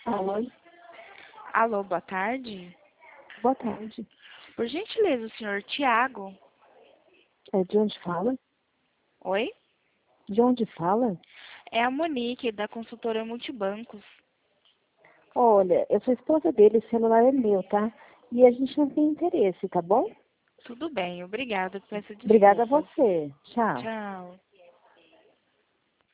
Alô? Alô, boa tarde. Boa tarde. Por gentileza, o senhor Tiago. É de onde fala? Oi? De onde fala? É a Monique, da consultora Multibancos. Olha, eu sou esposa dele, o celular é meu, tá? E a gente não tem interesse, tá bom? Tudo bem, obrigada. Peço Obrigada a desculpas. você. Tchau. Tchau.